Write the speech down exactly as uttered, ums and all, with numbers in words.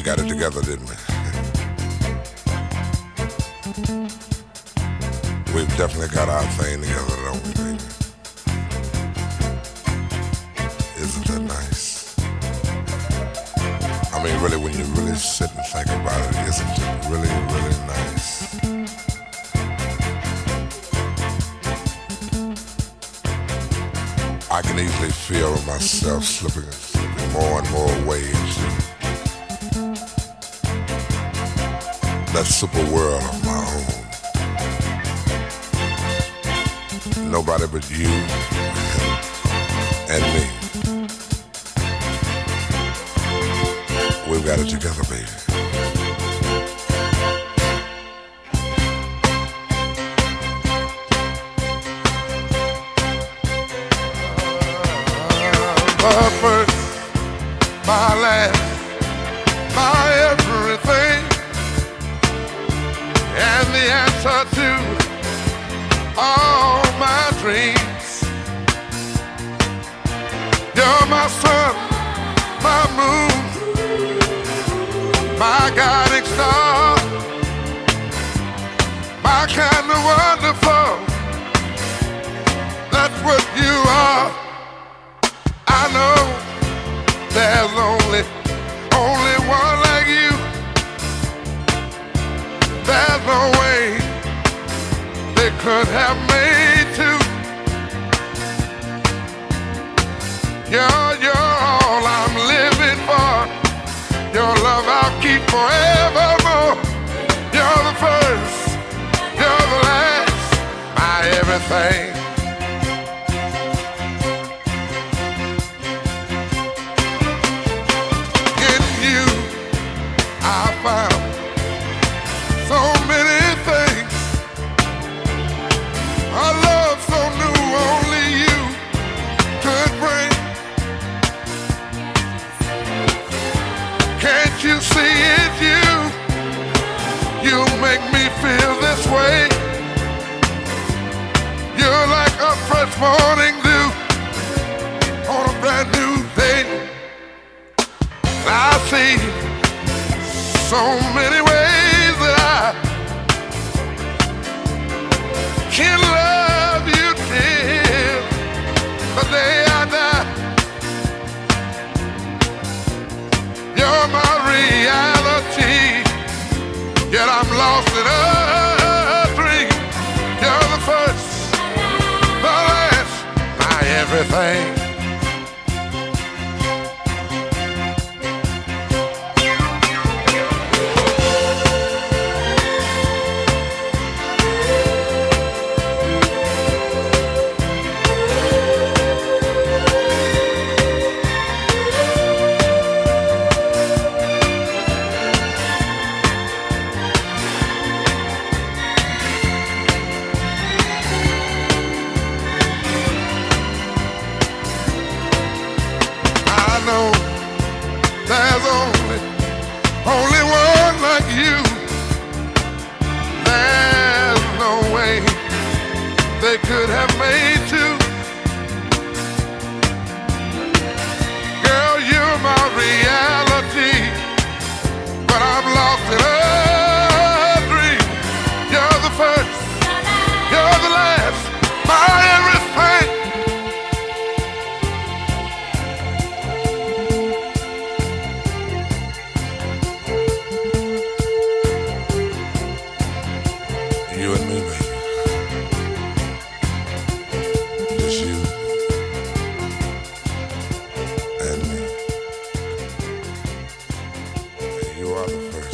got it together, didn't we? We've definitely got our thing together, don't we, baby? Isn't that nice? I mean, really, when you really sit and think about it, isn't it really, really nice? I can easily feel myself slipping, slipping more and more away into that super world of my own. Nobody but you and me. We've got it together, baby. My first, my last, my everything, and the answer to all my dreams. You're my sun, my moon, my guiding star, my kind of wonderful. That's what you are. I know there's only, only one like you. There's no way they could have made two. You're, you're all I'm living for. Your love I'll keep forevermore. You're the first, you're the last, my everything. Found so many things, a love so new only you could bring. Can't you see it, you? You make me feel this way. You're like a fresh morning dew on a brand new day. I see so many ways that I can love you till the day I die. You're my reality, yet I'm lost in a dream. You're the first, the last, my everything. There's only, only one like you. There's no way they could have made two. Girl, you're my reality, but I'm lost in a dream. You're the first, you're the last, my everything. You and me, baby. Just you and me. And you are the first.